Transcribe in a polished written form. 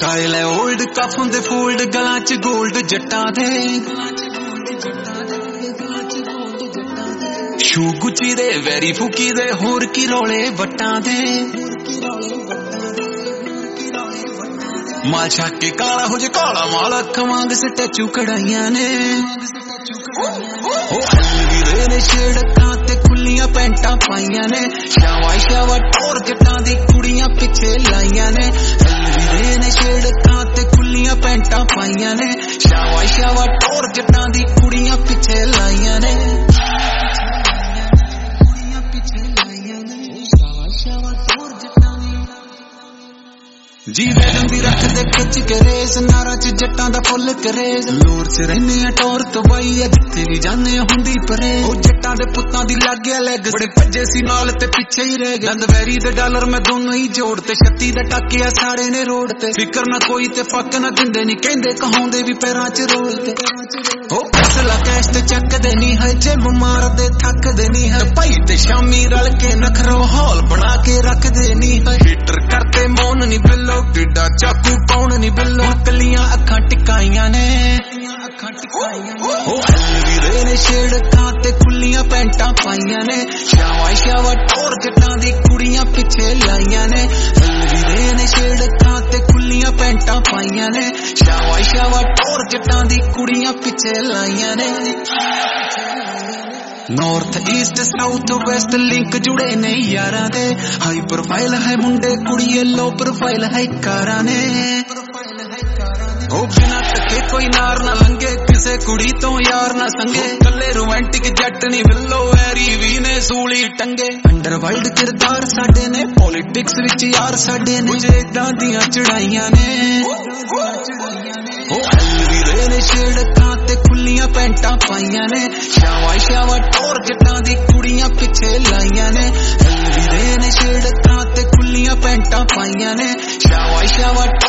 style है old कफ हुंदे fold गलां च गोल्ड जट्टां दे शू गुची दे वैरी फुकी दे होर की रौले वट्टां दे माल छक के काला हो जे काला माल अख वांग स्टैचू कढ़ाइयां ने ने छेड़कां ते खुलियां पैंटां पाइयां ने शावा शावा टोर जट्टां दी कुड़ियां पिछे लाइयां ने ने छेड़कां ते खुलियां पैंटां पाइयां ने शावा शावा टोर जट्टां दी कुड़ियां पिछे लाइयां ने जीवे दंदी रख दे खिच के रेस नारा च जट्टां दा फुल करेज लोर च रहने आ टोर तो बाई जिथे भी जाने हुंदी परे ओ जट्टां दे पुत्तां दी लाग गया लैग बड़े भज्जे सी नाल ते पिछे ही रह गए लंदवैरी दे डॉलर मैं दोनों ही जोड़ ते 36 दे टाके सारे ने रोड ते फिकर ना कोई ते फक ना दिंदे नहीं कहंदे कहाउंदे भी पैरां च रोल ते ओ फैसला कैश ते चक दे नहीं है जिम मार दे थक दे नहीं है भाई ते शामी रल के नखरो हाल बना के रख दे नहीं है हीटर करते मौन नहीं बिल्लो किड्डा चाकू पाउन नी बिल्लो कलियां अखां टिकाइयां ने ओ अलवीरे ने छेड़कां ते खुलियां पैंटां पाइयां ने शावा शावा टोर जट्टां दी कुड़ियां पिछे लाइयां ने अलवीरे ने छेड़कां ते खुलियां पैंटां पाइयां ने शावा शावा टोर जट्टां दी कुड़ियां पिछे लाइयां ने north east south west link जुड़े ने यारां दे हाई प्रोफाइल है मुंडे कुड़िए लो प्रोफाइल है कारां ने ओ बिना तके कोई नार ना लंगे किसे कुड़ी तो यार ना संगे कल्ले रोमांटिक जट नहीं मिलो हैरी भी ने सूली टंगे अंडरवर्ल्ड किरदार साडे ने पॉलिटिक्स विच यार साडे ने मुझे इदां दियां चढ़ाइयां ने ओ अलवीरे ने छेड़कां ते खुलियां पैंटां पाइयां ने शावा शावा टोर जट्टां दी कुड़ियां पिछे लाइयां ने अलवीरे ने छेड़कां ते खुलियां पैंटां पाइयां ने शावा शावा